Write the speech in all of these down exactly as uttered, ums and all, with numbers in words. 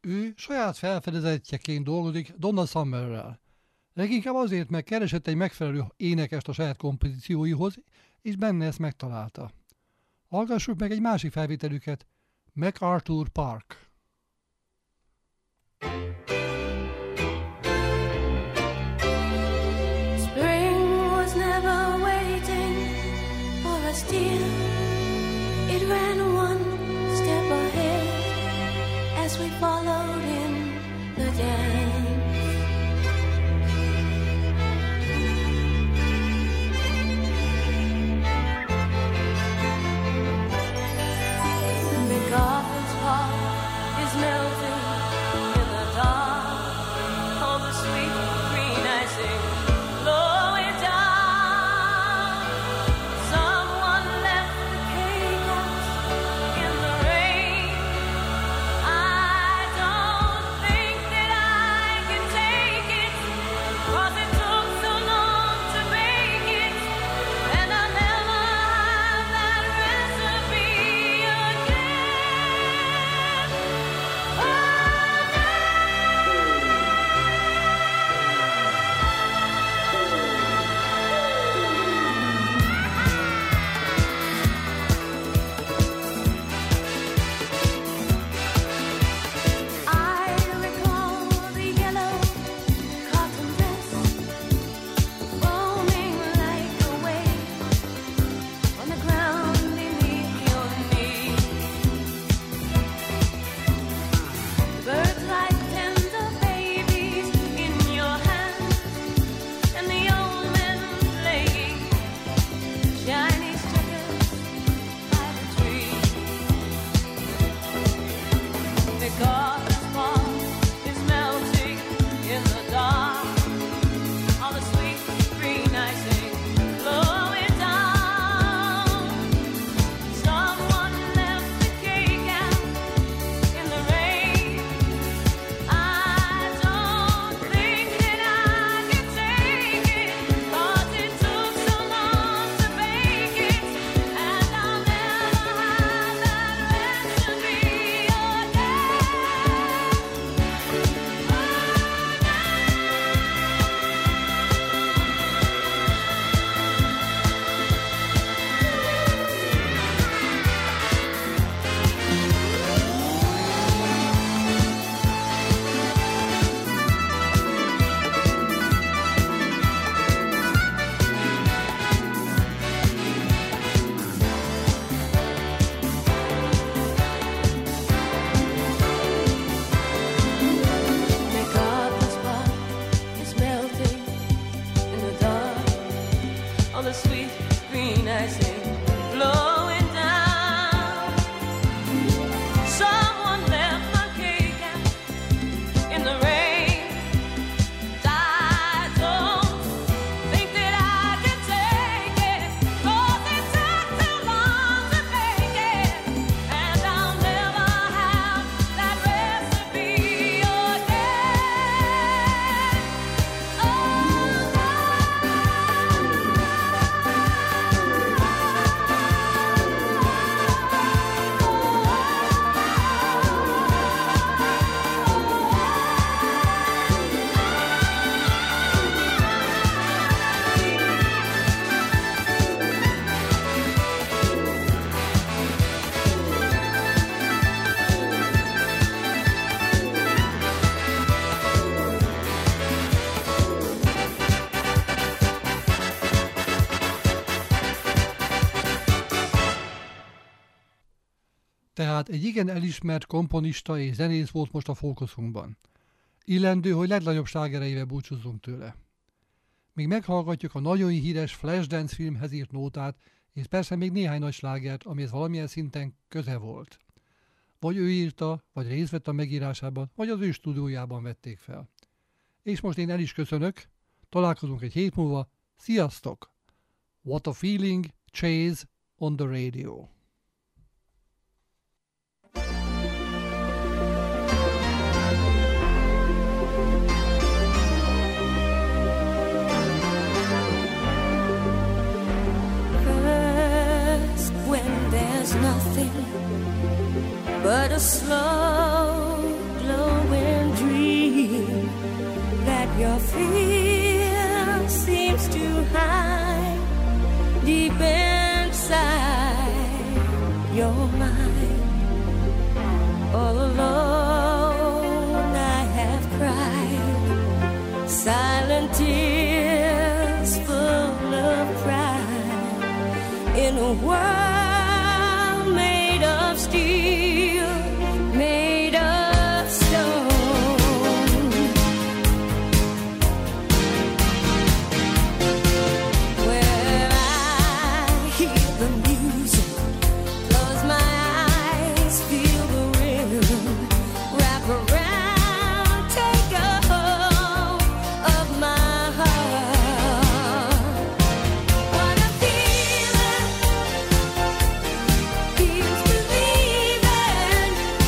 Ő saját felfedezettjeként dolgozik Donna Summerrel. Leginkább azért, mert keresett egy megfelelő énekest a saját kompozícióihoz, és benne ezt megtalálta. Hallgassuk meg egy másik felvételüket, MacArthur Park. Spring was never waiting for us, dear. It ran one step ahead as we followed in the dance. MacArthur's Park is melting in the dark. All the sweet green icing blowing down. Someone left the cake out in the rain. I don't think that I can take it, 'cause it took so long to make it, and I'll never have that recipe again. I recall the yellow cotton dress foaming like a wave on the ground beneath your knee. Birds like tender babies in your hands, and the old men playing Chinese checkers by the tree. MacArthur's Park is melting in the dark. All the sweet green icing blowing down. Someone left the cake out in the rain. I don't think that I can take it, 'cause it took so long to bake it, and I'll never have that recipe again. MacArthur's Park is melting in the dark. All the sweet green icing blowing down. Someone left my cake out in the rain. I don't think that I can take it, 'cause it took too long to bake it, and I'll never have that recipe again. Oh, Tehát egy igen elismert komponista és zenész volt most a fókuszunkban. Illendő, hogy legnagyobb slágereivel búcsúzzunk tőle. Még meghallgatjuk a nagyon híres Flashdance filmhez írt nótát, és persze még néhány nagy slágert, amihez valamilyen szinten köze volt. Vagy ő írta, vagy részt vett a megírásában, vagy az ő stúdiójában vették fel. És most én el is köszönök, találkozunk egy hét múlva, sziasztok! What a feeling, Chase on the radio. Nothing but a slow glow mine. All alone I have cried, silent tears full of pride, in a world made of steel, made of stone. Where I hear the music, close my eyes, feel the rhythm, wrap around, take a hold of my heart. What a feeling, feels believing.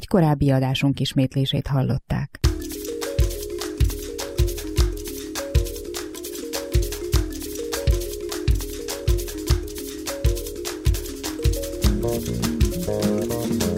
Egy korábbi adásunk ismétlését hallották. Thank you.